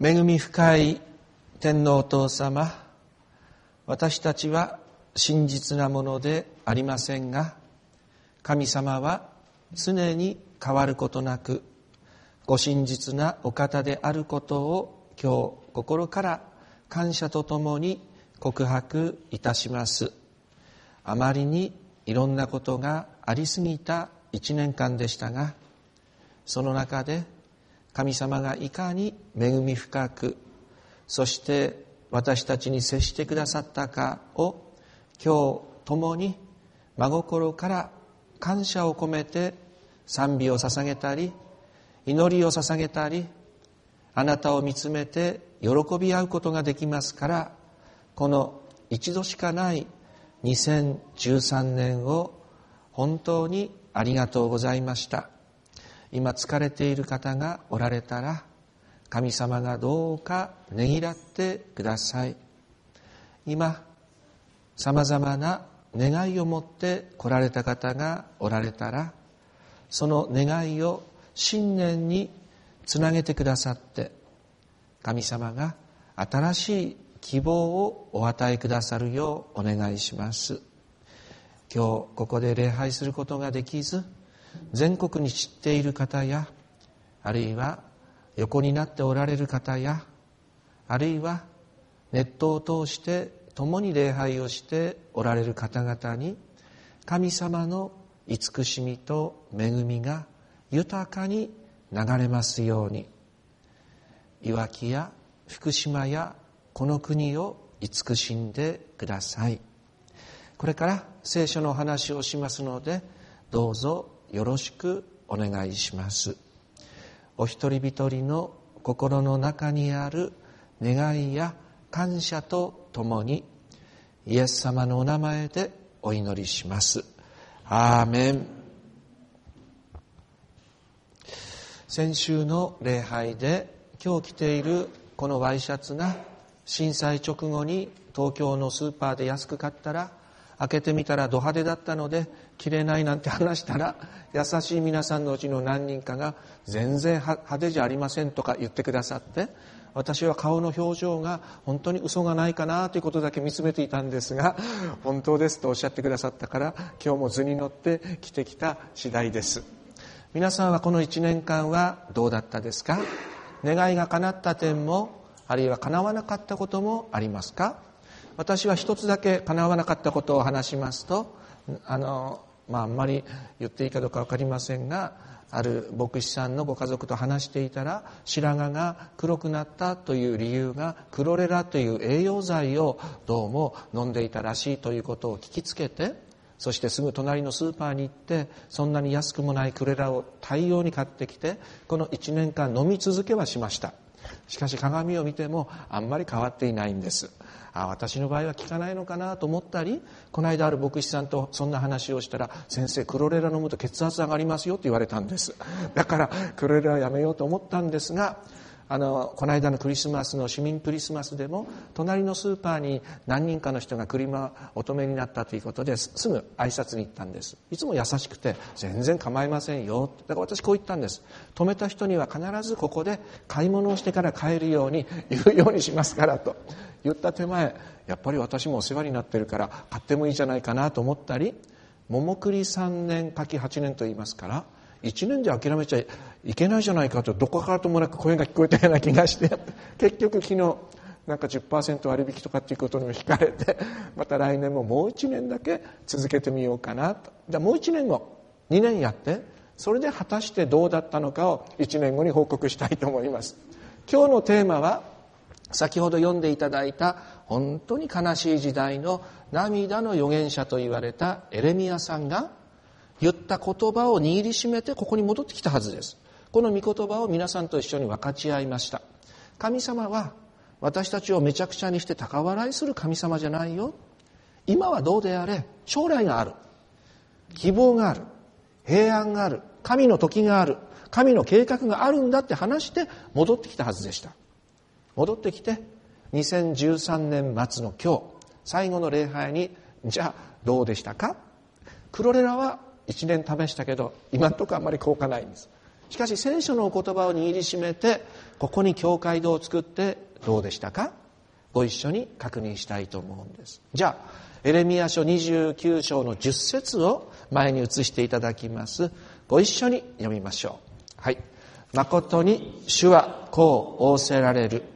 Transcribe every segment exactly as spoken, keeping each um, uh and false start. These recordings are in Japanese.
恵み深い天皇お父様、私たちは真実なものでありませんが、神様は常に変わることなくご真実なお方であることを今日心から感謝とともに告白いたします。あまりにいろんなことがありすぎた一年間でしたが、その中で神様がいかに恵み深く、そして私たちに接してくださったかを今日共に真心から感謝を込めて賛美を捧げたり、祈りを捧げたり、あなたを見つめて喜び合うことができますから、この一度しかないにせんじゅうさんねんを本当にありがとうございました。今疲れている方がおられたら、神様がどうかねぎらってください。今さまざまな願いを持って来られた方がおられたら、その願いを信念につなげてくださって、神様が新しい希望をお与えくださるようお願いします。今日ここで礼拝することができず、全国に散っている方や、あるいは横になっておられる方や、あるいはネットを通して共に礼拝をしておられる方々に、神様の慈しみと恵みが豊かに流れますように。いわきや福島やこの国を慈しんでください。これから聖書のお話をしますので、どうぞよろしくお願いします。お一人一人の心の中にある願いや感謝とともに、イエス様のお名前でお祈りします。アーメン。先週の礼拝で今日着ているこのワイシャツが震災直後に東京のスーパーで安く買ったら、開けてみたらド派手だったので着れないなんて話したら、優しい皆さんのうちの何人かが全然派手じゃありませんとか言ってくださって、私は顔の表情が本当に嘘がないかなということだけ見つめていたんですが、本当ですとおっしゃってくださったから、今日も図に乗って着てきた次第です。皆さんはこの一年間はどうだったですか？願いが叶った点も、あるいは叶わなかったこともありますか？私は一つだけ叶わなかったことを話しますと、あの、まあ、あんまり言っていいかどうか分かりませんが、ある牧師さんのご家族と話していたら、白髪が黒くなったという理由がクロレラという栄養剤をどうも飲んでいたらしいということを聞きつけて、そしてすぐ隣のスーパーに行って、そんなに安くもないクロレラを大量に買ってきて、このいちねんかん飲み続けはしました。しかし鏡を見てもあんまり変わっていないんです。あ、私の場合は効かないのかなと思ったり、この間ある牧師さんとそんな話をしたら、先生クロレラ飲むと血圧上がりますよと言われたんです。だからクロレラはやめようと思ったんですが、あのこの間のクリスマスの市民クリスマスでも、隣のスーパーに何人かの人が車お止めになったということで、すぐ挨拶に行ったんです。いつも優しくて全然構いませんよ。だから私こう言ったんです。止めた人には必ずここで買い物をしてから帰るように言うようにしますからと言った手前、やっぱり私もお世話になってるから買ってもいいじゃないかなと思ったり、桃栗さんねん柿はちねんと言いますから、いちねんじゃ諦めちゃいけないじゃないかと、どこからともなく声が聞こえたような気がして、結局昨日なんか じゅっパーセント 割引とかっていうことにも惹かれて、また来年ももういちねんだけ続けてみようかなと。じゃあもういちねんご、にねんやって、それで果たしてどうだったのかをいちねんごに報告したいと思います。今日のテーマは、先ほど読んでいただいた本当に悲しい時代の涙の預言者と言われたエレミヤさんが言った言葉を握りしめてここに戻ってきたはずです。この御言葉を皆さんと一緒に分かち合いました。神様は私たちをめちゃくちゃにして高笑いする神様じゃないよ。今はどうであれ将来がある、希望がある、平安がある、神の時がある、神の計画があるんだって話して戻ってきたはずでした。戻ってきてにせんじゅうさんねん末の今日、最後の礼拝に、じゃあどうでしたか？クロレラはいちねん試したけど今のところあんまり効果ないんです。 しかし聖書のお言葉を握りしめてここに教会堂を作ってどうでしたか？ご一緒に確認したいと思うんです。じゃあエレミヤ書にじゅうきゅう章のじゅっ節を前に移していただきます。ご一緒に読みましょう。はい。誠に主はこう仰せられる。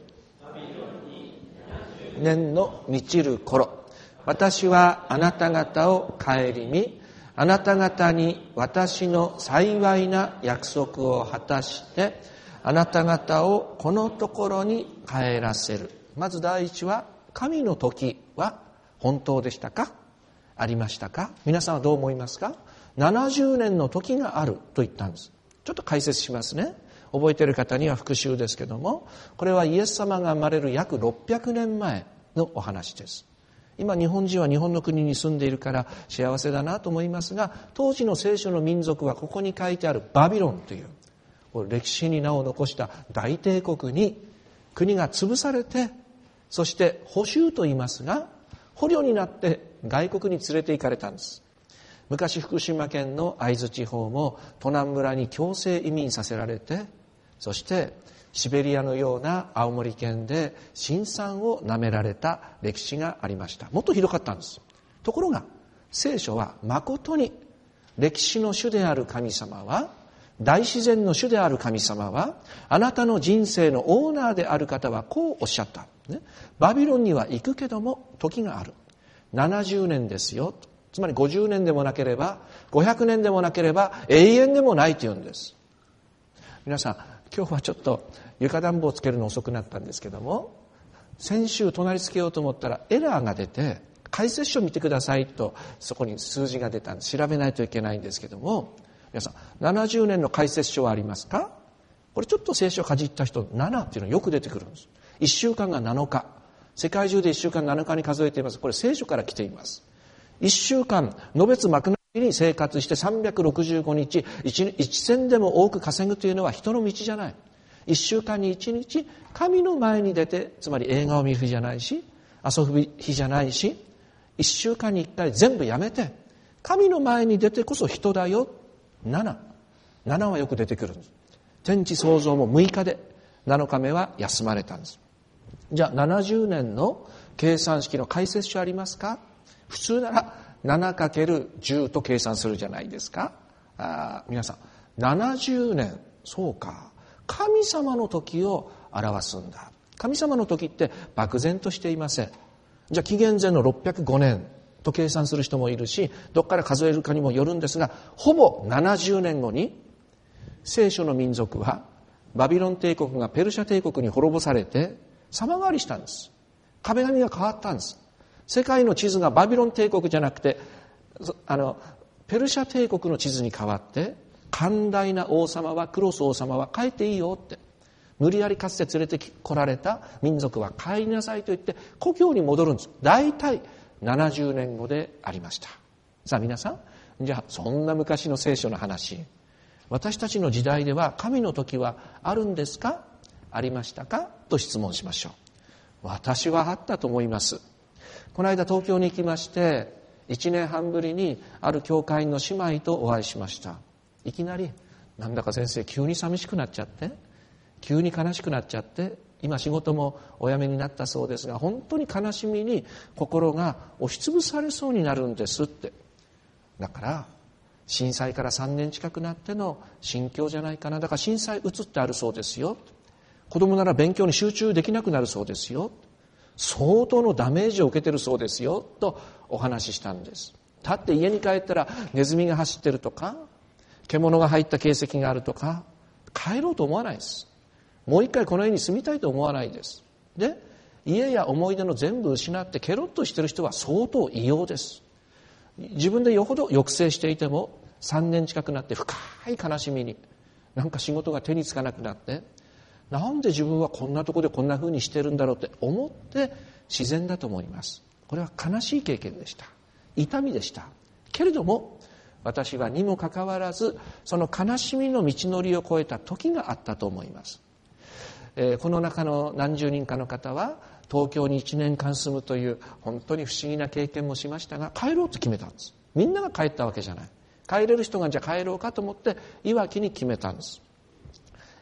年の満ちる頃、私はあなた方を顧み、あなた方に私の幸いな約束を果たして、あなた方をこのところに帰らせる。まず第一は、神の時は本当でしたか？ありましたか？皆さんはどう思いますか？ななじゅうねんの時があると言ったんです。ちょっと解説しますね。覚えている方には復習ですけども、これはイエス様が生まれる約ろっぴゃくねんまえのお話です。今日本人は日本の国に住んでいるから幸せだなと思いますが、当時の聖書の民族はここに書いてあるバビロンという歴史に名を残した大帝国に国が潰されて、そして捕囚と言いますが捕虜になって外国に連れて行かれたんです。昔福島県の会津地方も都南村に強制移民させられて、そしてシベリアのような青森県で辛酸をなめられた歴史がありました。もっとひどかったんです。ところが聖書は誠に歴史の主である神様は、大自然の主である神様は、あなたの人生のオーナーである方はこうおっしゃった、ね、バビロンには行くけども時がある。ななじゅうねんですよ。つまりごじゅうねんでもなければごひゃくねんでもなければ永遠でもないというんです。皆さん、今日はちょっと床暖房をつけるの遅くなったんですけども、先週隣つけようと思ったらエラーが出て、解説書見てくださいとそこに数字が出たんです。調べないといけないんですけども、皆さんななじゅうねんの解説書はありますか？これちょっと聖書をかじった人、ななっていうのよく出てくるんです。いっしゅうかんがなのか、世界中でいっしゅうかんなのかに数えています。これ聖書から来ています。いっしゅうかんのべつ幕なしに生活してさんびゃくろくじゅうごにち一銭でも多く稼ぐというのは人の道じゃない。いっしゅうかんにいちにち神の前に出て、つまり映画を見る日じゃないし遊ぶ日じゃないし、いっしゅうかんにいっかい全部やめて神の前に出てこそ人だよ。なな、ななはよく出てくるんです。天地創造もむいかでなのかめは休まれたんです。じゃあななじゅうねんの計算式の解説書ありますか？普通なら ななかけるじゅう と計算するじゃないですか。あ、皆さんななじゅうねん、そうか、神様の時を表すんだ。神様の時って漠然としていません。じゃあ紀元前のろっぴゃくごねんと計算する人もいるし、どっから数えるかにもよるんですが、ほぼななじゅうねんごに聖書の民族はバビロン帝国がペルシャ帝国に滅ぼされて様変わりしたんです。壁紙が変わったんです。世界の地図がバビロン帝国じゃなくて、あのペルシャ帝国の地図に変わって、寛大な王様は、クロス王様は帰っていいよって、無理やりかつて連れてこられた民族は帰りなさいと言って故郷に戻るんです。大体ななじゅうねんごでありました。さあ皆さん、じゃあそんな昔の聖書の話、私たちの時代では神の時はあるんですか？ありましたか？と質問しましょう。私はあったと思います。この間東京に行きまして、いちねんはんぶりにある教会の姉妹とお会いしました。いきなり、なんだか先生急に寂しくなっちゃって、急に悲しくなっちゃって、今仕事もお辞めになったそうですが、本当に悲しみに心が押しつぶされそうになるんですって。だから震災からさんねん近くなっての心境じゃないかな。だから震災うつってあるそうですよ。子供なら勉強に集中できなくなるそうですよ。相当のダメージを受けてるそうですよとお話ししたんです。だって家に帰ったらネズミが走ってるとか、獣が入った形跡があるとか、帰ろうと思わないです。もう一回この家に住みたいと思わないです。で、家や思い出の全部失ってケロッとしてる人は相当異様です。自分でよほど抑制していてもさんねん近くなって深い悲しみに、なんか仕事が手につかなくなって、なんで自分はこんなところでこんな風にしてるんだろうって思って自然だと思います。これは悲しい経験でした。痛みでした。けれども私はにもかかわらずその悲しみの道のりを越えた時があったと思います。えー、この中の何十人かの方は東京にいちねんかん住むという本当に不思議な経験もしましたが、帰ろうと決めたんです。みんなが帰ったわけじゃない。帰れる人がじゃあ帰ろうかと思っていわきに決めたんです。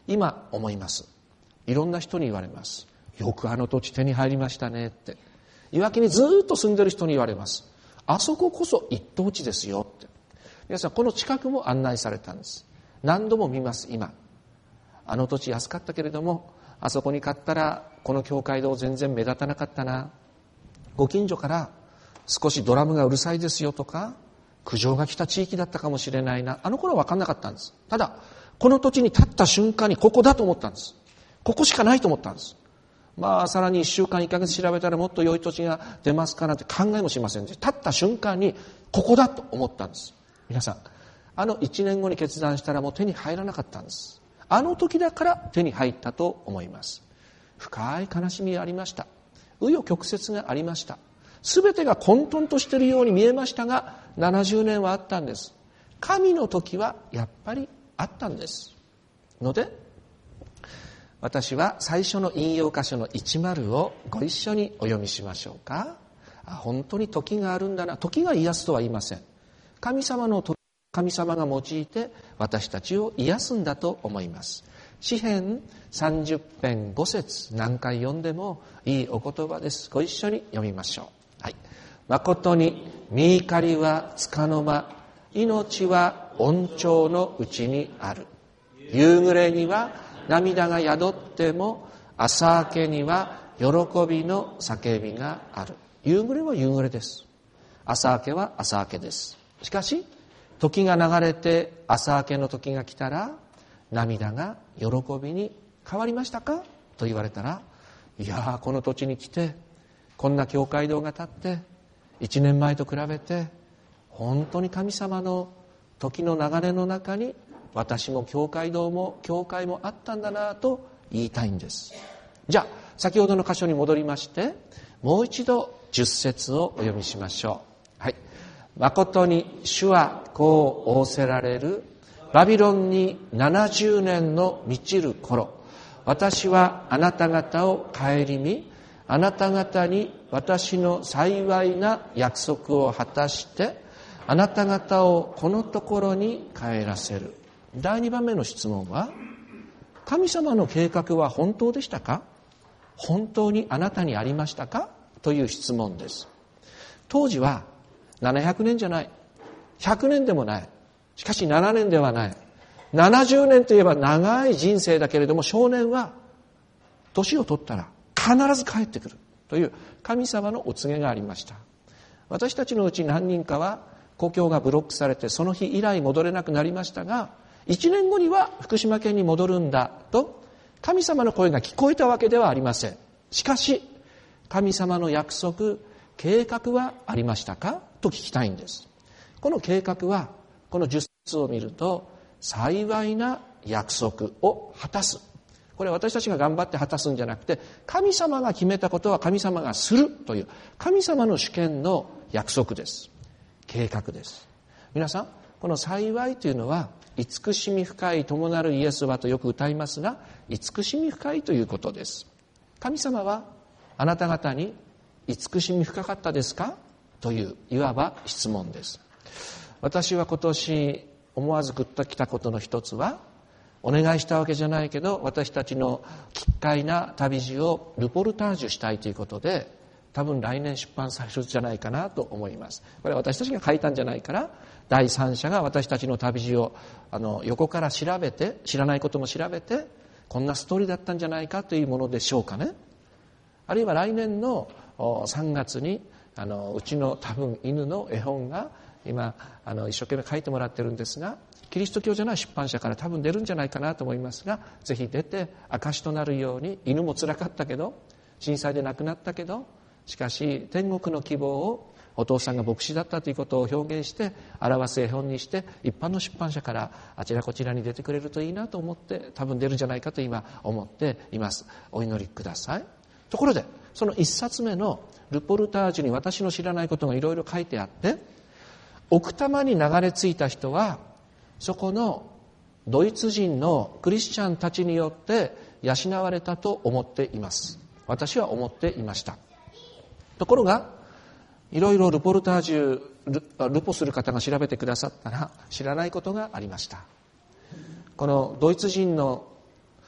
今思います。いろんな人に言われます。よくあの土地手に入りましたねって。いわきにずっと住んでる人に言われます。あそここそ一等地ですよって。皆さん、この近くも案内されたんです。何度も見ます。今あの土地安かったけれども、あそこに買ったらこの教会堂全然目立たなかったな、ご近所から少しドラムがうるさいですよとか苦情が来た地域だったかもしれないな。あの頃は分かんなかったんです。ただこの土地に立った瞬間にここだと思ったんです。ここしかないと思ったんです。まあさらにいっしゅうかんいっかげつ調べたらもっと良い土地が出ますかなんて考えもしませんで、立った瞬間にここだと思ったんです。皆さん、あのいちねんごに決断したらもう手に入らなかったんです。あの時だから手に入ったと思います。深い悲しみがありました。紆余曲折がありました。すべてが混沌としているように見えましたが、ななじゅうねんはあったんです。神の時はやっぱりあったんですので、私は最初の引用箇所のじゅうをご一緒にお読みしましょうか。あ、本当に時があるんだな。時が癒すとは言いません。神様の時、神様が用いて私たちを癒すんだと思います。詩編さんじゅっぺんごせつ、何回読んでもいいお言葉です。ご一緒に読みましょう。はい。誠に御怒りは束の間、命は恩寵のうちにある。夕暮れには涙が宿っても、朝明けには喜びの叫びがある。夕暮れは夕暮れです。朝明けは朝明けです。しかし時が流れて朝明けの時が来たら、涙が喜びに変わりましたかと言われたら、いやー、この土地に来てこんな教会堂が建っていちねんまえと比べて本当に神様の時の流れの中に私も教会堂も教会もあったんだなと言いたいんです。じゃあ先ほどの箇所に戻りまして、もう一度じゅっせつをお読みしましょう。はい。誠に主はこう仰せられる。バビロンにななじゅうねんの満ちる頃、私はあなた方を顧み、あなた方に私の幸いな約束を果たして、あなた方をこのところに帰らせる。だいにばんめの質問は、神様の計画は本当でしたか？本当にあなたにありましたか？という質問です。当時はななひゃくねんじゃない、ひゃくねんでもない、しかしななねんではない、ななじゅうねんといえば長い人生だけれども、少年は年を取ったら必ず帰ってくるという神様のお告げがありました。私たちのうち何人かは故郷がブロックされてその日以来戻れなくなりましたが、いちねんごには福島県に戻るんだと神様の声が聞こえたわけではありません。しかし神様の約束、計画はありましたかと聞きたいんです。この計画はこのじゅっせつを見ると、幸いな約束を果たす。これは私たちが頑張って果たすんじゃなくて、神様が決めたことは神様がするという神様の主権の約束です。計画です。皆さん、この幸いというのは、慈しみ深い友なるイエスはとよく歌いますが、慈しみ深いということです。神様はあなた方に慈しみ深かったですかといういわば質問です。私は今年思わずグッときたことの一つは、お願いしたわけじゃないけど私たちの奇怪な旅路をルポルタージュしたいということで、多分来年出版されるんじゃないかなと思います。これは私たちが書いたんじゃないから、第三者が私たちの旅路をあの横から調べて、知らないことも調べて、こんなストーリーだったんじゃないかというものでしょうかね。あるいは来年のさんがつにあのうちの多分犬の絵本が今あの一生懸命書いてもらってるんですが、キリスト教じゃない出版社から多分出るんじゃないかなと思いますが、ぜひ出て証となるように、犬も辛かったけど、震災で亡くなったけど、しかし天国の希望をお父さんが牧師だったということを表現して表す絵本にして、一般の出版社からあちらこちらに出てくれるといいなと思って、多分出るんじゃないかと今思っています。お祈りください。ところでその一冊目のルポルタージュに私の知らないことがいろいろ書いてあって、奥多摩に流れ着いた人はそこのドイツ人のクリスチャンたちによって養われたと思っています。私は思っていました。ところがいろいろルポルタージュ ル, ルポする方が調べてくださったら知らないことがありました。このドイツ人の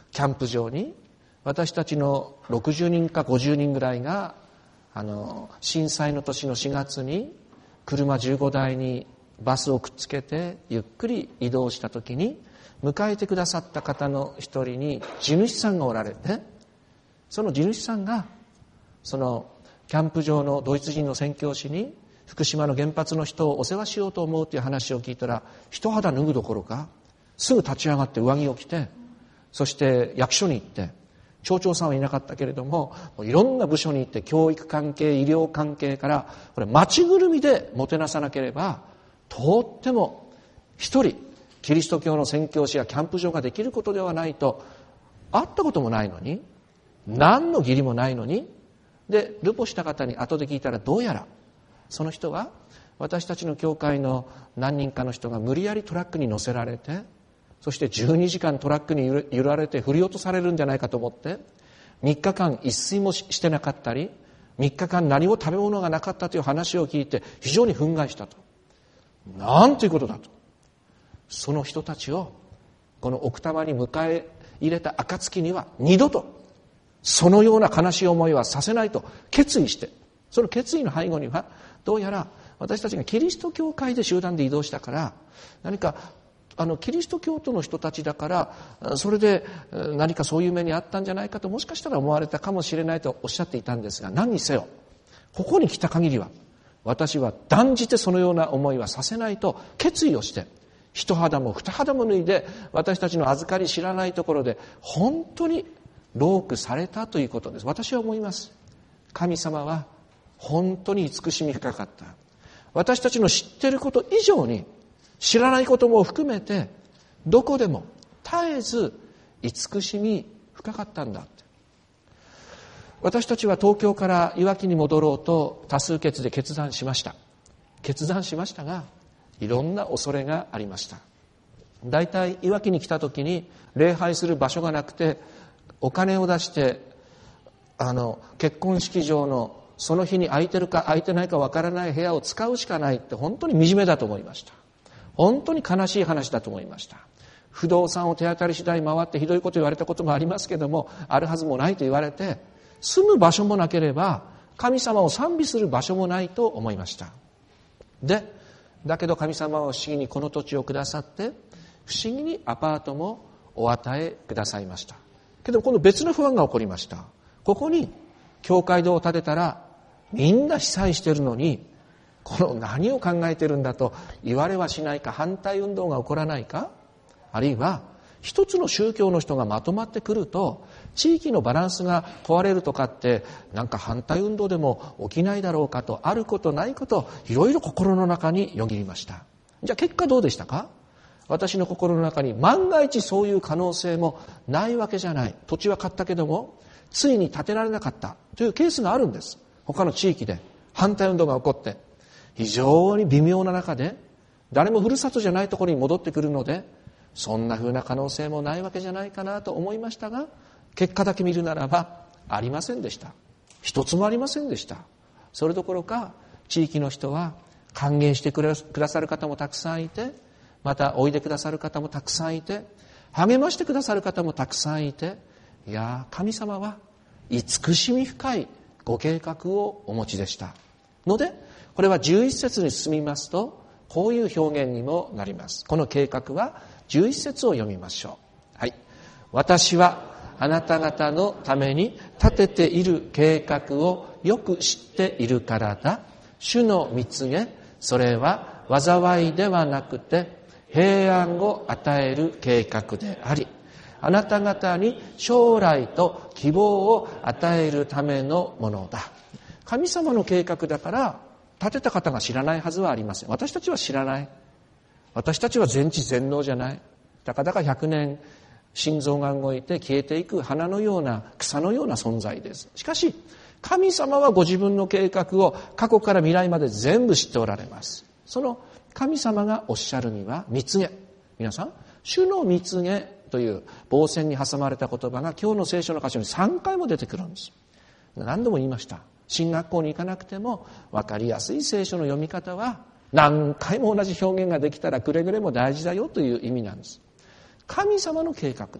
キャンプ場に私たちのろくじゅうにんかごじゅうにんぐらいがあの震災の年のしがつに車じゅうごだいにバスをくっつけてゆっくり移動した時に、迎えてくださった方の一人に地主さんがおられて、その地主さんがそのキャンプ場のドイツ人の宣教師に福島の原発の人をお世話しようと思うという話を聞いたら、一肌脱ぐどころかすぐ立ち上がって上着を着て、そして役所に行って、町長さんはいなかったけれどもいろんな部署に行って、教育関係医療関係からこれ町ぐるみでもてなさなければとっても一人キリスト教の宣教師やキャンプ場ができることではないと。会ったこともないのに、何の義理もないのに、でルポした方に後で聞いたら、どうやらその人は私たちの教会の何人かの人が無理やりトラックに乗せられて、そしてじゅうにじかんトラックに揺られて振り落とされるんじゃないかと思って、みっかかん一睡もしてなかったり、みっかかん何も食べ物がなかったという話を聞いて非常に憤慨したと。なんていうことだと。その人たちをこの奥多摩に迎え入れた暁には二度とそのような悲しい思いはさせないと決意して、その決意の背後にはどうやら私たちがキリスト教会で集団で移動したから、何かあのキリスト教徒の人たちだからそれで何かそういう目にあったんじゃないかと、もしかしたら思われたかもしれないとおっしゃっていたんですが、何にせよここに来た限りは私は断じてそのような思いはさせないと決意をして、一肌も二肌も脱いで私たちの預かり知らないところで本当に労苦されたということです。私は思います。神様は本当に慈しみ深かった。私たちの知っていること以上に知らないことも含めてどこでも絶えず慈しみ深かったんだ。私たちは東京からいわきに戻ろうと多数決で決断しました決断しましたが、いろんな恐れがありました。だいたいいわきに来た時に礼拝する場所がなくて、お金を出してあの結婚式場のその日に空いてるか空いてないかわからない部屋を使うしかないって、本当に惨めだと思いました。本当に悲しい話だと思いました。不動産を手当たり次第回ってひどいこと言われたこともありますけども、あるはずもないと言われて、住む場所もなければ神様を賛美する場所もないと思いました。でだけど神様は不思議にこの土地をくださって、不思議にアパートもお与えくださいました。けどこの別の不安が起こりました。ここに教会堂を建てたらみんな被災しているのに、この何を考えてるんだと言われはしないか、反対運動が起こらないか、あるいは一つの宗教の人がまとまってくると地域のバランスが壊れるとかって、なんか反対運動でも起きないだろうかと、あることないこといろいろ心の中によぎりました。じゃあ結果どうでしたか。私の心の中に万が一そういう可能性もないわけじゃない。土地は買ったけどもついに建てられなかったというケースがあるんです。他の地域で反対運動が起こって非常に微妙な中で、誰もふるさとじゃないところに戻ってくるので、そんな風な可能性もないわけじゃないかなと思いましたが、結果だけ見るならばありませんでした。一つもありませんでした。それどころか地域の人は歓迎してくださる方もたくさんいて、またおいでくださる方もたくさんいて、励ましてくださる方もたくさんいて、いや神様は慈しみ深いご計画をお持ちでしたので、これはじゅういっ節に進みますとこういう表現にもなります。この計画はじゅういっ節を読みましょう。はい。私はあなた方のために立てている計画をよく知っているからだ。主の蜜げ、それは災いではなくて平安を与える計画であり、あなた方に将来と希望を与えるためのものだ。神様の計画だから立てた方が知らないはずはありません。私たちは知らない。私たちは全知全能じゃない。たかだかひゃくねん心臓が動いて消えていく花のような草のような存在です。しかし神様はご自分の計画を過去から未来まで全部知っておられます。その神様がおっしゃるには蜜げ。皆さん、主の蜜げという棒線に挟まれた言葉が今日の聖書の箇所にさんかいも出てくるんです。何度も言いました。進学校に行かなくても分かりやすい聖書の読み方は何回も同じ表現ができたらくれぐれも大事だよという意味なんです。神様の計画です。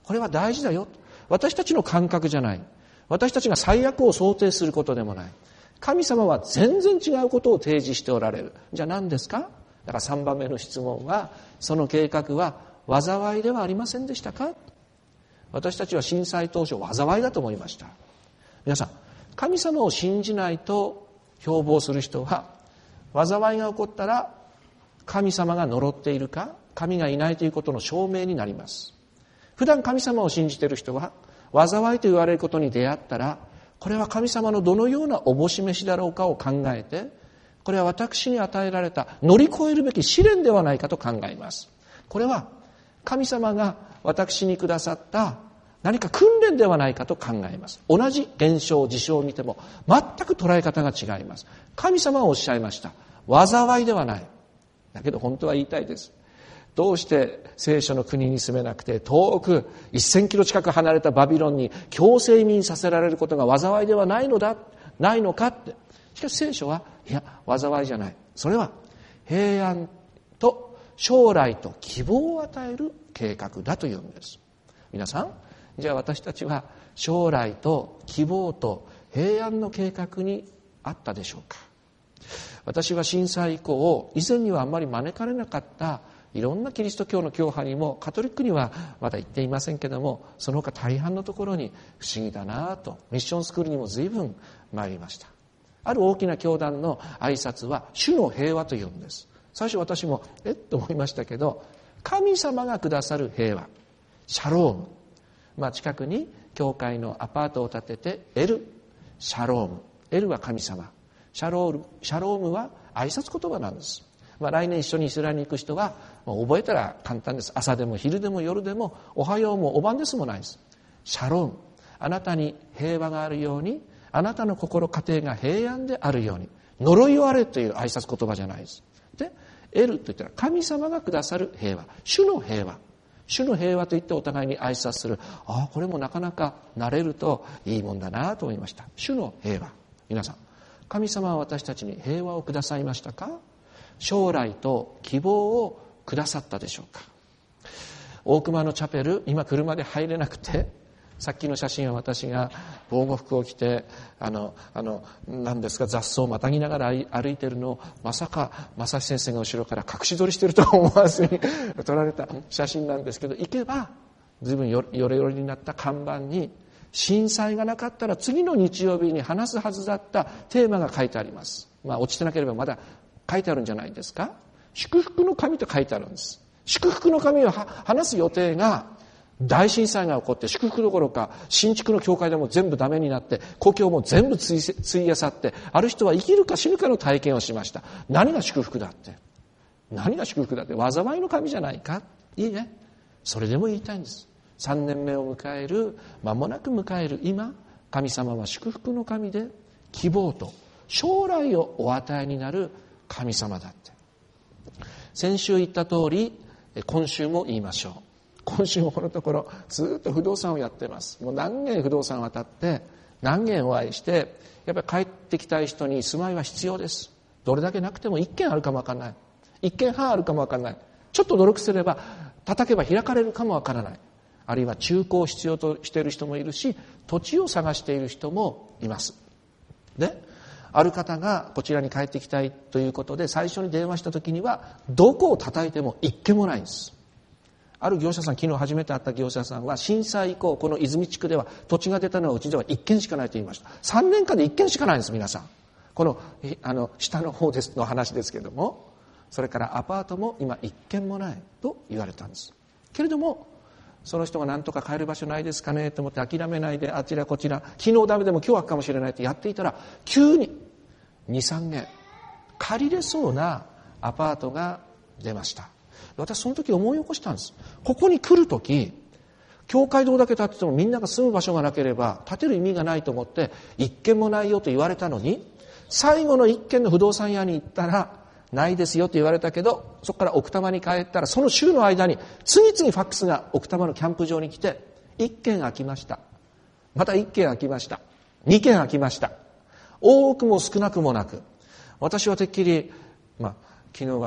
これは大事だよ。私たちの感覚じゃない。私たちが最悪を想定することでもない。神様は全然違うことを提示しておられる。じゃあ何ですか？だからさんばんめの質問は、その計画は災いではありませんでしたか？私たちは震災当初災いだと思いました。皆さん、神様を信じないと標榜する人は、災いが起こったら神様が呪っているか、神がいないということの証明になります。普段神様を信じている人は、災いと言われることに出会ったら、これは神様のどのようなおぼし飯だろうかを考えて、これは私に与えられた乗り越えるべき試練ではないかと考えます。これは神様が私にくださった何か訓練ではないかと考えます。同じ現象、事象を見ても全く捉え方が違います。神様はおっしゃいました。災いではない。だけど本当は言いたいです。どうして聖書の国に住めなくて、遠くせんキロ近く離れたバビロンに強制移民させられることが災いではないのだ、ないのかって。しかし聖書は、いや、災いじゃない。それは平安と将来と希望を与える計画だというんです。皆さん、じゃあ私たちは将来と希望と平安の計画にあったでしょうか？私は震災以降、以前にはあんまり招かれなかったいろんなキリスト教の教派にも、カトリックにはまだ行っていませんけども、その他大半のところに不思議だなと、ミッションスクールにも随分参りました。ある大きな教団の挨拶は主の平和というんです。最初私もえっと思いましたけど、神様がくださる平和、シャローム、まあ、近くに教会のアパートを建ててエル・シャローム、エルは神様、シャロール、シャロームは挨拶言葉なんです。まあ、来年一緒にイスラエルに行く人は覚えたら簡単です。朝でも昼でも夜でもおはようもお晩ですもないです。シャローム、あなたに平和があるように、あなたの心家庭が平安であるように、呪いをあれという挨拶言葉じゃないです。で、エルと言ったら神様がくださる平和、主の平和、主の平和と言ってお互いに挨拶する。ああ、これもなかなか慣れるといいもんだなと思いました。主の平和。皆さん、神様は私たちに平和をくださいましたか？将来と希望をくださったでしょうか？大熊のチャペル、今車で入れなくて、さっきの写真は私が防護服を着て、あの、あの、何ですか、雑草をまたぎながら歩いているのを、まさか正志先生が後ろから隠し撮りしているとは思わずに撮られた写真なんですけど、行けば、随分よれよれになった看板に、震災がなかったら次の日曜日に話すはずだったテーマが書いてあります。まあ、落ちてなければまだ書いてあるんじゃないですか？祝福の神と書いてあるんです。祝福の神を話す予定が、大震災が起こって祝福どころか新築の教会でも全部ダメになって故郷も全部つい費やさって、ある人は生きるか死ぬかの体験をしました。何が祝福だって、何が祝福だって、災いの神じゃないか。いいね、それでも言いたいんです。さんねんめを迎える、間もなく迎える今、神様は祝福の神で、希望と将来をお与えになる神様だって。先週言った通り、今週も言いましょう。今週もこのところずっと不動産をやってます。もう何軒不動産渡って何軒お会いして、やっぱり帰ってきたい人に住まいは必要です。どれだけなくても一軒あるかもわからない、一軒半あるかもわからない、ちょっと努力すれば叩けば開かれるかもわからない、あるいは中古を必要としている人もいるし、土地を探している人もいます。で、ある方がこちらに帰ってきたいということで最初に電話した時には、どこを叩いても一軒もないんです。ある業者さん、昨日初めて会った業者さんは、震災以降この泉地区では土地が出たのはうちでは一軒しかないと言いました。さんねんかんで一軒しかないんです。皆さん、このあの下の方ですの話ですけれども、それからアパートも今一軒もないと言われたんです。けれどもその人が何とか帰る場所ないですかねと思って諦めないで、あちらこちら、昨日ダメでも今日はかもしれないってやっていたら、急ににさんけん借りれそうなアパートが出ました。私その時思い起こしたんです。ここに来る時、教会堂だけ建ててもみんなが住む場所がなければ建てる意味がないと思って一軒もないよと言われたのに、最後の一軒の不動産屋に行ったらないですよと言われたけど、そこから奥多摩に帰ったら、その週の間に次々ファックスが奥多摩のキャンプ場に来て、一軒空きました、また一軒空きました、二軒空きました。多くも少なくもなく、私はてっきり、まあ、昨日は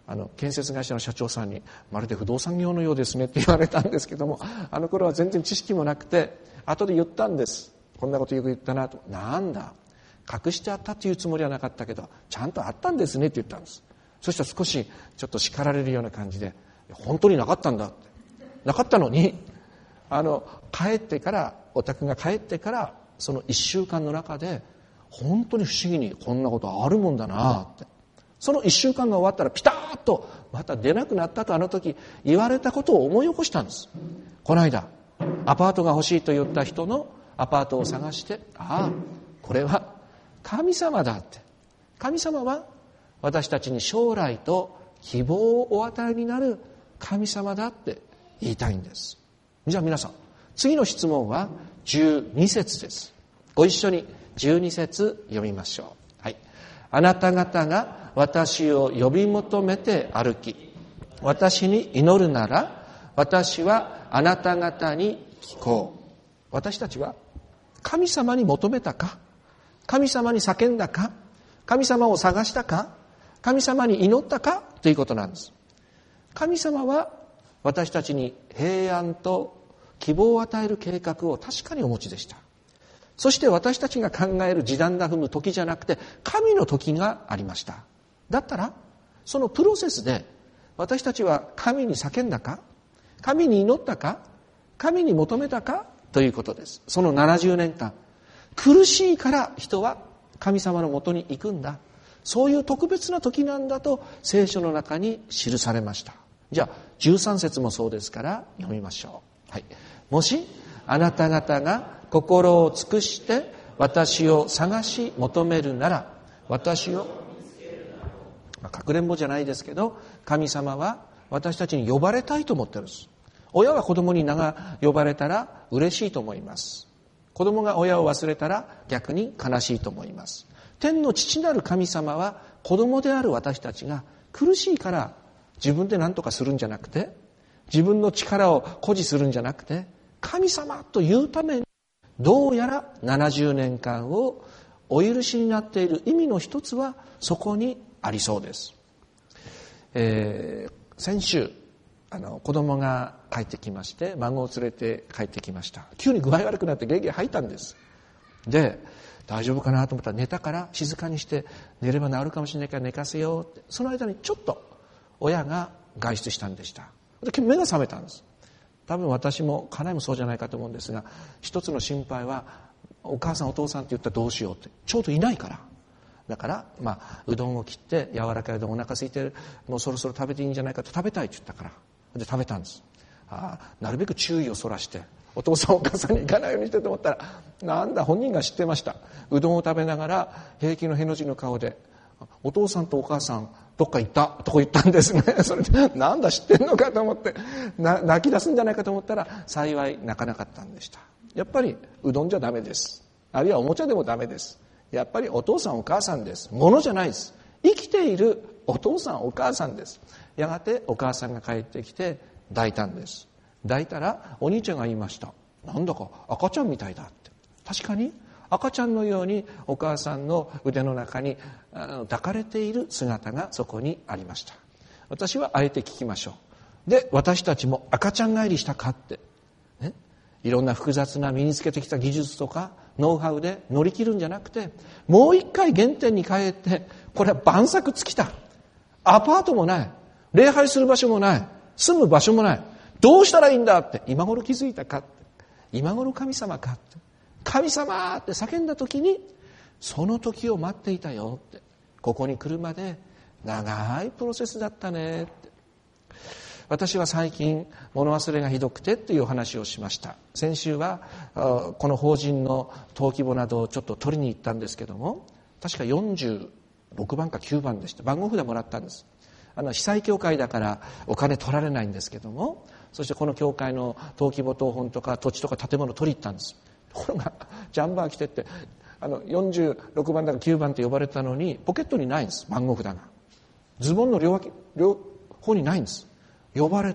あの建設会社の社長さんにまるで不動産業のようですねって言われたんですけども、あの頃は全然知識もなくて後で言ったんです。こんなことよく言ったなと。なんだ隠してあったっていうつもりはなかったけどちゃんとあったんですねって言ったんです。そしたら少しちょっと叱られるような感じで、本当になかったんだって。なかったのにあの帰ってからお宅が帰ってからその一週間の中で本当に不思議にこんなことあるもんだなって。その一週間が終わったらピタッとまた出なくなったとあの時言われたことを思い起こしたんです。この間アパートが欲しいと言った人のアパートを探して、ああこれは神様だって。神様は私たちに将来と希望をお与えになる神様だって言いたいんです。じゃあ皆さん次の質問はじゅうに節です。ご一緒にじゅうに節読みましょう。はい。あなた方が私を呼び求めて歩き私に祈るなら私はあなた方に聞こう。私たちは神様に求めたか、神様に叫んだか、神様を探したか、神様に祈ったかということなんです。神様は私たちに平安と希望を与える計画を確かにお持ちでした。そして私たちが考える時短が踏む時じゃなくて神の時がありました。だったらそのプロセスで私たちは神に叫んだか、神に祈ったか、神に求めたかということです。そのななじゅうねんかん苦しいから人は神様のもとに行くんだ、そういう特別な時なんだと聖書の中に記されました。じゃあじゅうさん節もそうですから読みましょう。はい。もしあなた方が心を尽くして私を探し求めるなら私を、かくれんぼじゃないですけど神様は私たちに呼ばれたいと思ってるんです。親は子供に名が呼ばれたら嬉しいと思います。子供が親を忘れたら逆に悲しいと思います。天の父なる神様は子供である私たちが苦しいから自分で何とかするんじゃなくて、自分の力を誇示するんじゃなくて、神様というためにどうやらななじゅうねんかんをお許しになっている意味の一つはそこにありそうです。えー、先週あの子供が帰ってきまして、孫を連れて帰ってきました。急に具合悪くなってゲーゲー吐いたんです。で大丈夫かなと思ったら寝たから静かにして寝れば治るかもしれないから寝かせようって。その間にちょっと親が外出したんでした。で目が覚めたんです。多分私も家内もそうじゃないかと思うんですが、一つの心配はお母さんお父さんって言ったらどうしようって、ちょうどいないから。だからまあうどんを切って柔らかいうどん、お腹空いてる、もうそろそろ食べていいんじゃないかと、食べたいって言ったからで食べたんです。ああなるべく注意をそらしてお父さんお母さんに行かないようにしてと思ったら、なんだ本人が知ってました。うどんを食べながら平気のへの字の顔で、お父さんとお母さんどっか行ったとこ言ったんですね。それでなんだ知ってんのかと思ってな泣き出すんじゃないかと思ったら幸い泣かなかったんでした。やっぱりうどんじゃダメです。あるいはおもちゃでもダメです。やっぱりお父さんお母さんです。ものじゃないです。生きているお父さんお母さんです。やがてお母さんが帰ってきて抱いたんです。抱いたらお兄ちゃんが言いました。なんだか赤ちゃんみたいだって。確かに赤ちゃんのようにお母さんの腕の中に抱かれている姿がそこにありました。私はあえて聞きましょう。で私たちも赤ちゃん帰りしたかって、ね、いろんな複雑な身につけてきた技術とかノウハウで乗り切るんじゃなくて、もう一回原点に帰って、これは万策尽きた、アパートもない、礼拝する場所もない、住む場所もない、どうしたらいいんだって今頃気づいたかって、今頃神様かって、神様って叫んだ時にその時を待っていたよって、ここに来るまで長いプロセスだったねって。私は最近物忘れがひどくてっていうお話をしました。先週はこの法人の登記簿などをちょっと取りに行ったんですけども、確かよんじゅうろくばんかきゅうばんでした。番号札もらったんです。あの被災協会だからお金取られないんですけども、そしてこの協会の登記簿謄本とか土地とか建物を取りに行ったんです。ところがジャンバー来てって、あのよんじゅうろくばんだかきゅうばんって呼ばれたのにポケットにないんです。番号札がズボンの両脇両方にないんです。呼ばれて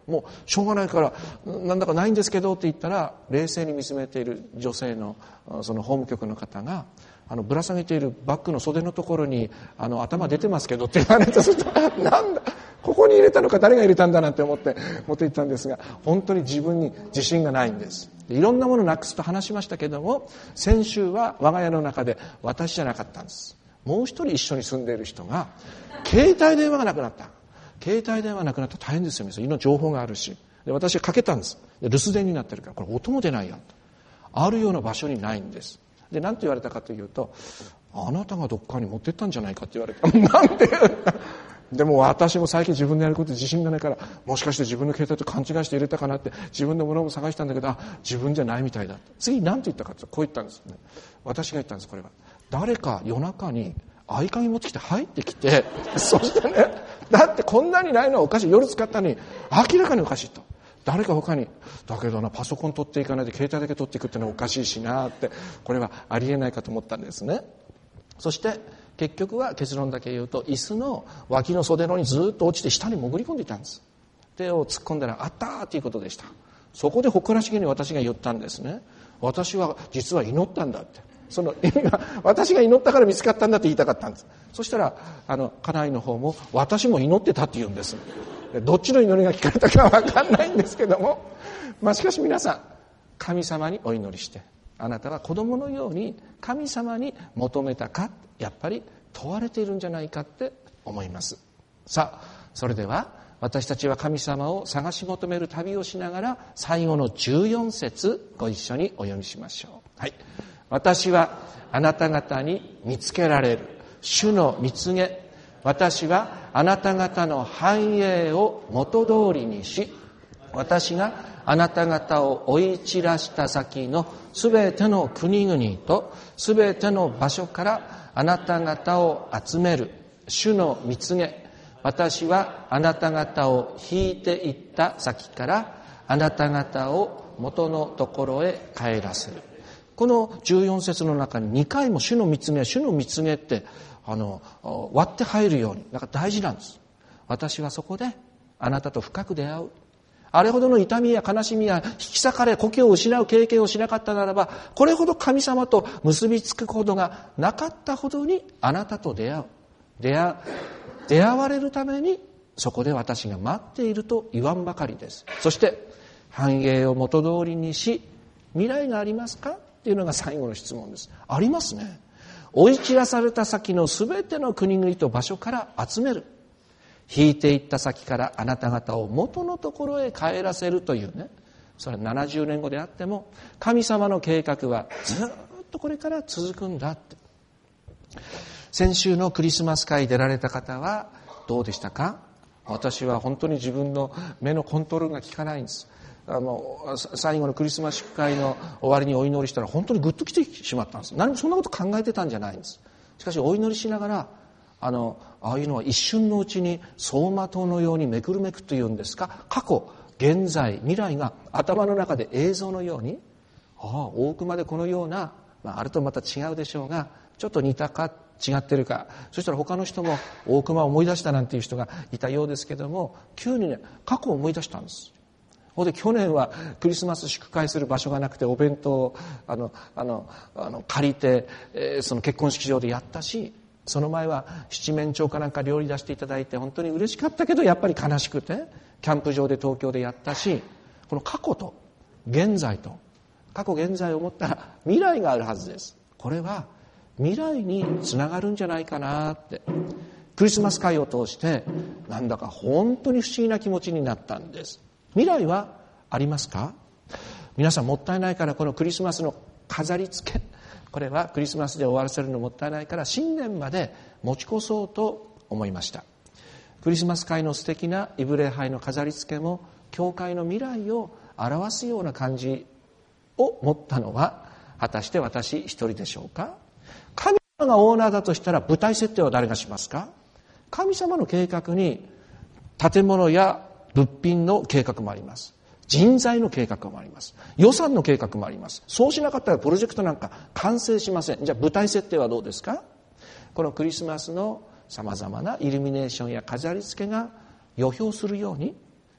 もうしょうがないからなんだかないんですけどって言ったら、冷静に見つめている女性のその法務局の方が、あのぶら下げているバッグの袖のところにあの頭出てますけどって言われた。なんだここに入れたのか、誰が入れたんだなんて思って持って行ったんですが、本当に自分に自信がないんです。いろんなものをなくすと話しましたけども、先週は我が家の中で私じゃなかったんです。もう一人一緒に住んでいる人が携帯電話がなくなった。携帯電話なくなったら大変ですよ。いろんな情報があるし、で私はかけたんです。で留守電になってるから、これ音も出ないやと。あるような場所にないんです。で何て言われたかというと、あなたがどっかに持ってったんじゃないかって言われた。なんででも私も最近自分でやること自信がないから、もしかして自分の携帯と勘違いして入れたかなって自分のものも探したんだけど、あ、自分じゃないみたいだ。次何て言ったかってこう言ったんですね。私が言ったんです。これは誰か夜中に合鍵持ってきて入ってきて、そしてね、だってこんなにないのはおかしい、夜使ったのに明らかにおかしいと。誰か他に、だけどな、パソコン取っていかないで携帯だけ取っていくってのはおかしいしなって、これはありえないかと思ったんですね。そして結局は結論だけ言うと、椅子の脇の袖のにずっと落ちて下に潜り込んでいたんです。手を突っ込んだらあったーということでした。そこで誇らしげに私が言ったんですね。私は実は祈ったんだって。その意味が、私が祈ったから見つかったんだって言いたかったんです。そしたらあの家内の方も私も祈ってたって言うんです。どっちの祈りが聞かれたか分かんないんですけども、まあしかし皆さん、神様にお祈りして、あなたは子供のように神様に求めたか、やっぱり問われているんじゃないかって思います。さあ、それでは私たちは神様を探し求める旅をしながら、最後のじゅうよん節ご一緒にお読みしましょう。はい。私はあなた方に見つけられる主の御告げ、私はあなた方の繁栄を元通りにし、私があなた方を追い散らした先のすべての国々とすべての場所からあなた方を集める主の御告げ、私はあなた方を引いていった先からあなた方を元のところへ帰らせる。このじゅうよん節の中ににかいも主の御告げ、主の御告げってあの割って入るように、だから大事なんです。私はそこであなたと深く出会う。あれほどの痛みや悲しみや引き裂かれ故郷を失う経験をしなかったならば、これほど神様と結びつくことがなかったほどにあなたと出会う。出会う。出会われるためにそこで私が待っていると言わんばかりです。そして繁栄を元通りにし、未来がありますかっていうのが最後の質問です。ありますね。追い散らされた先のすべての国々と場所から集める。引いていった先からあなた方を元のところへ帰らせるというね、それはななじゅうねんごであっても神様の計画はずっとこれから続くんだって。先週のクリスマス会出られた方はどうでしたか？私は本当に自分の目のコントロールが効かないんです。あの最後のクリスマス祝会の終わりにお祈りしたら本当にグッと来てしまったんです。何もそんなこと考えてたんじゃないんです。しかしお祈りしながら、あのああいうのは一瞬のうちに走馬灯のようにめくるめくというんですか、過去現在未来が頭の中で映像のように、ああ大熊でこのような、まあ、あれとまた違うでしょうが、ちょっと似たか違ってるか、そしたら他の人も大熊を思い出したなんていう人がいたようですけども、急にね過去を思い出したんです。ほんで去年はクリスマス祝会する場所がなくてお弁当をあのあのあの借りて、えー、その結婚式場でやったし、その前は七面鳥かなんか料理出していただいて本当に嬉しかったけど、やっぱり悲しくてキャンプ場で東京でやったし、この過去と現在と過去現在を持ったら未来があるはずです。これは未来につながるんじゃないかなって、クリスマス会を通してなんだか本当に不思議な気持ちになったんです。未来はありますか？皆さんもったいないからこのクリスマスの飾り付け、これはクリスマスで終わらせるのもったいないから新年まで持ち越そうと思いました。クリスマス会の素敵なイブ礼拝の飾り付けも教会の未来を表すような感じを持ったのは果たして私一人でしょうか？神様がオーナーだとしたら舞台設定は誰がしますか？神様の計画に建物や物品の計画もあります。人材の計画もあります。予算の計画もあります。そうしなかったらプロジェクトなんか完成しません。じゃあ舞台設定はどうですか？このクリスマスのさまざまなイルミネーションや飾り付けが予表するように、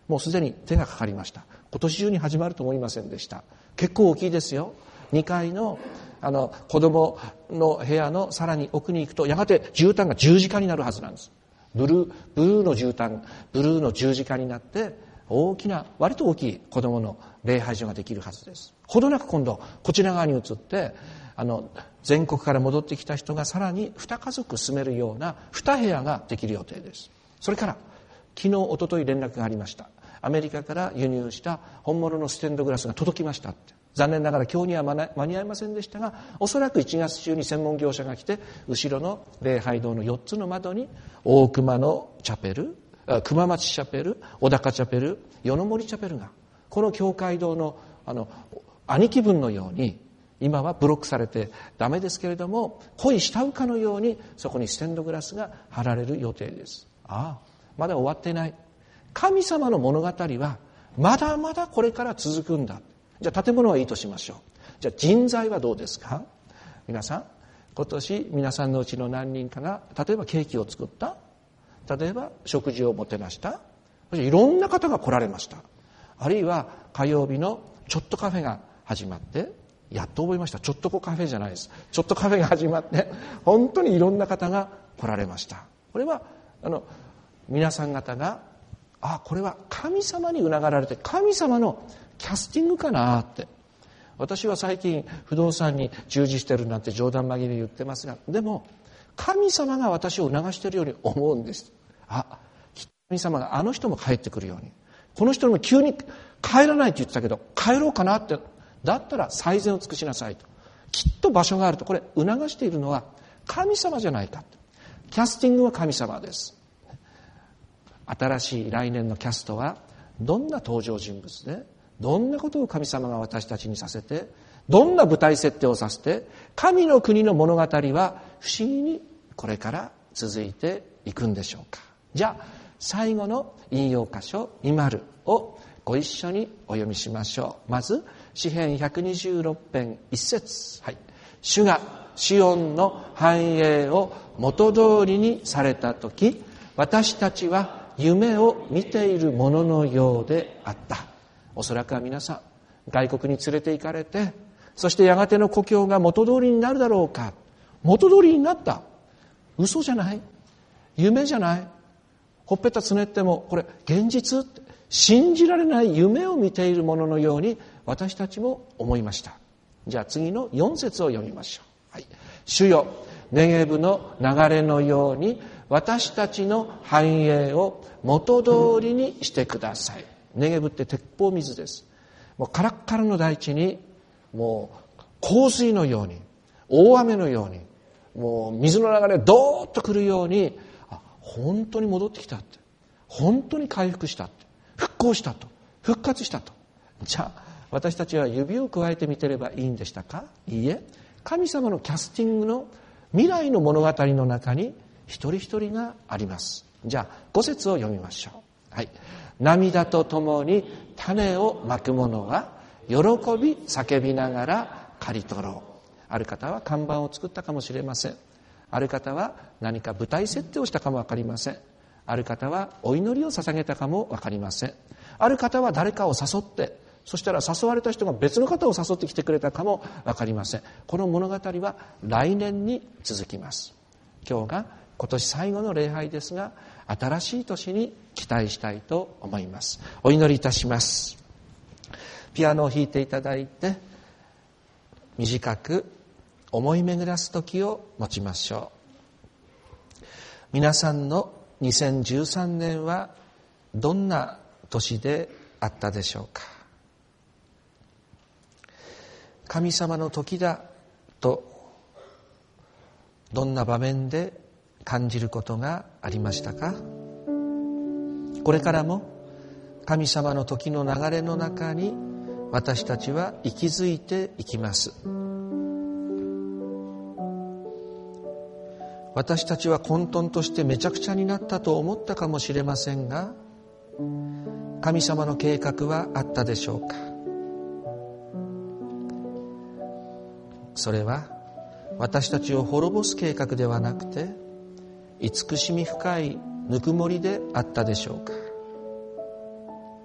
もうすでに手がかかりました。今年中に始まると思いませんでした。結構大きいですよ。にかいのあの子供の部屋のさらに奥に行くと、やがて絨毯が十字架になるはずなんです。ブルーブルーの絨毯、ブルーの十字架になって、大きな、割と大きい子供の礼拝所ができるはずです。ほどなく今度こちら側に移って、あの全国から戻ってきた人がさらにに家族住めるようなに部屋ができる予定です。それから昨日一昨日連絡がありました。アメリカから輸入した本物のステンドグラスが届きましたって。残念ながら今日には間に合いませんでしたが、おそらくいちがつ中に専門業者が来て、後ろの礼拝堂のよっつの窓に大熊のチャペル、熊町チャペル、小高チャペル、与の森チャペルが、この教会堂のあの兄貴分のように、今はブロックされてダメですけれども、濃い下床のようにそこにステンドグラスが貼られる予定です。ああ、まだ終わっていない。神様の物語はまだまだこれから続くんだ。じゃあ建物はいいとしましょう。じゃあ人材はどうですか？皆さん、今年皆さんのうちの何人かが例えばケーキを作った、例えば食事をもてなした、いろんな方が来られました。あるいは火曜日のちょっとカフェが始まって、やっと覚えました。ちょっとこカフェじゃないです。ちょっとカフェが始まって本当にいろんな方が来られました。これはあの皆さん方が、あ、これは神様に促られて、神様のキャスティングかなって。私は最近不動産に従事してるなんて冗談紛れに言ってますが、でも神様が私を促しているように思うんです。あ、神様があの人も帰ってくるように、この人も急に帰らないって言ってたけど帰ろうかなって、だったら最善を尽くしなさいと、きっと場所があると。これ促しているのは神様じゃないか。キャスティングは神様です。新しい来年のキャストはどんな登場人物で、どんなことを神様が私たちにさせて、どんな舞台設定をさせて、神の国の物語は不思議にこれから続いていくんでしょうか。じゃあ最後の引用箇所にじゅうをご一緒にお読みしましょう。まず詩編ひゃくにじゅうろく編一節、はい、主がシオンの繁栄を元通りにされたとき、私たちは夢を見ているもののようであった。おそらくは皆さん外国に連れて行かれて、そしてやがての故郷が元通りになるだろうか。元通りになった。嘘じゃない、夢じゃない、ほっぺたつねってもこれ現実、信じられない夢を見ているもののように私たちも思いました。じゃあ次のよん節を読みましょう。はい、主よ、ネゲブの流れのように私たちの繁栄を元通りにしてください。ネゲブって鉄砲水です。もうカラッカラの大地に、もう洪水のように、大雨のように、もう水の流れがドーッと来るように、あ、本当に戻ってきたって、本当に回復したって、復興したと、復活したと。じゃあ私たちは指を加えてみてればいいんでしたか？いいえ、神様のキャスティングの未来の物語の中に一人一人があります。じゃあご節を読みましょう。はい、涙とともに種をまく者は喜び叫びながら刈り取ろう。ある方は看板を作ったかもしれません。ある方は何か舞台設定をしたかもわかりません。ある方はお祈りを捧げたかもわかりません。ある方は誰かを誘って、そしたら誘われた人が別の方を誘ってきてくれたかもわかりません。この物語は来年に続きます。今日が今年最後の礼拝ですが、新しい年に期待したいと思います。お祈りいたします。ピアノを弾いていただいて、短く思い巡らす時を持ちましょう。皆さんのにせんじゅうさんねんはどんな年であったでしょうか。神様の時だとどんな場面で感じることがありましたか？これからも神様の時の流れの中に私たちは息づいていきます。私たちは混沌としてめちゃくちゃになったと思ったかもしれませんが、神様の計画はあったでしょうか。それは私たちを滅ぼす計画ではなくて、慈しみ深いぬくもりであったでしょうか。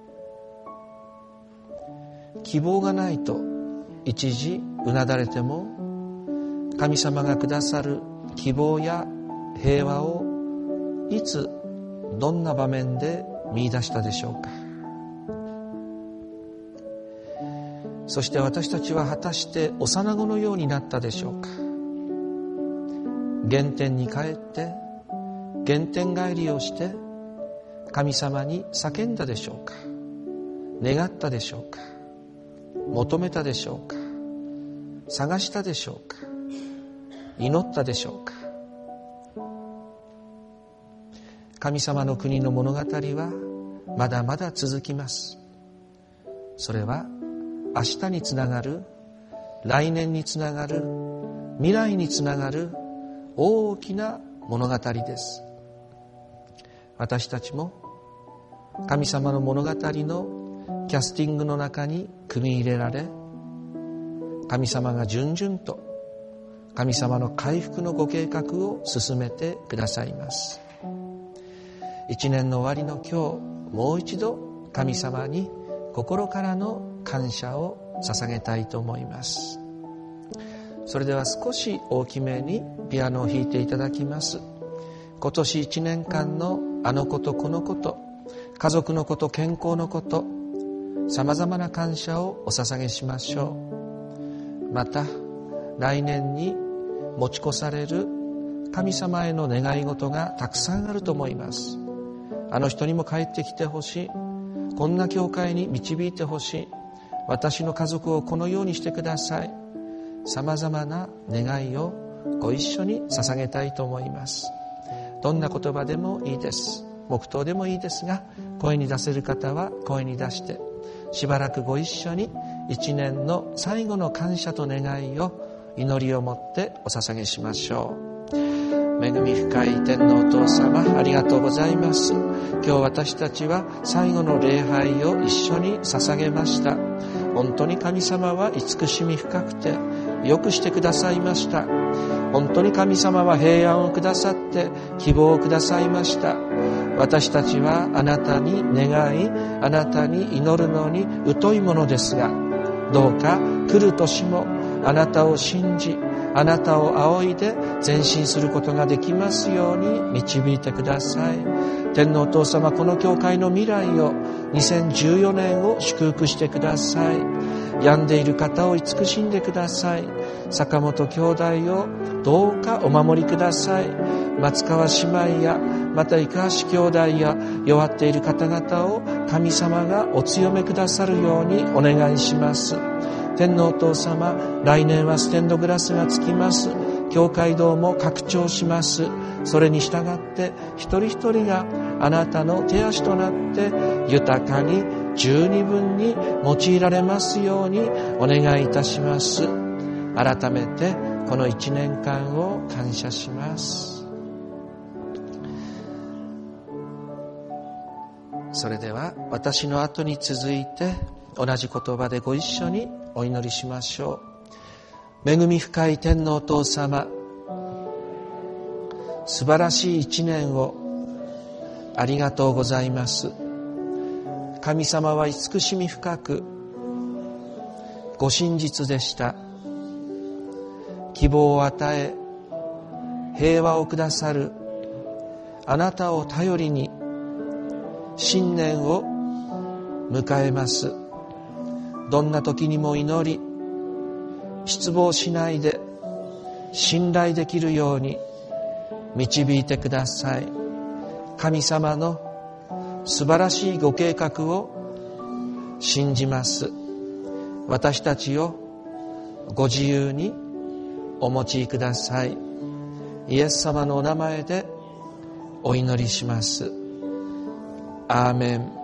希望がないと一時うなだれても、神様がくださる希望や平和をいつどんな場面で見出したでしょうか。そして私たちは果たして幼子のようになったでしょうか。原点に帰って原点帰りをして神様に叫んだでしょうか。願ったでしょうか。求めたでしょうか。探したでしょうか。祈ったでしょうか。神様の国の物語はまだまだ続きます。それは明日につながる、来年につながる、未来につながる大きな物語です。私たちも神様の物語のキャスティングの中に組み入れられ、神様が順々と神様の回復のご計画を進めてくださいます。一年の終わりの今日、もう一度神様に心からの感謝を捧げたいと思います。それでは少し大きめにピアノを弾いていただきます。今年一年間のあのことこのこと、家族のこと、健康のこと、さまざまな感謝をお捧げしましょう。また来年に持ち越される神様への願い事がたくさんあると思います。あの人にも帰ってきてほしい、こんな教会に導いてほしい、私の家族をこのようにしてください。さまざまな願いをご一緒に捧げたいと思います。どんな言葉でもいいです。黙祷でもいいですが、声に出せる方は声に出して、しばらくご一緒に一年の最後の感謝と願いを、祈りをもってお捧げしましょう。恵み深い天のお父様、ありがとうございます。今日私たちは最後の礼拝を一緒に捧げました。本当に神様は慈しみ深くてよくしてくださいました。本当に神様は平安をくださって希望をくださいました。私たちはあなたに願い、あなたに祈るのに疎いものですが、どうか来る年もあなたを信じ、あなたを仰いで前進することができますように導いてください。天のお父様、この教会の未来を、にせんじゅうよねんを祝福してください。病んでいる方を慈しんでください。坂本兄弟をどうかお守りください。松川姉妹やまた生橋兄弟や弱っている方々を神様がお強めくださるようにお願いします。天のお父様、来年はステンドグラスがつきます。教会堂も拡張します。それに従って一人一人があなたの手足となって豊かに十二分に用いられますようにお願いいたします。改めてこの一年間を感謝します。それでは私の後に続いて同じ言葉でご一緒にお祈りしましょう。恵み深い天のお父様、素晴らしい一年をありがとうございます。神様は慈しみ深くご真実でした。希望を与え平和をくださるあなたを頼りに新年を迎えます。どんな時にも祈り、失望しないで信頼できるように導いてください。神様の素晴らしいご計画を信じます。私たちをご自由にお持ちください。イエス様のお名前でお祈りします。アーメン。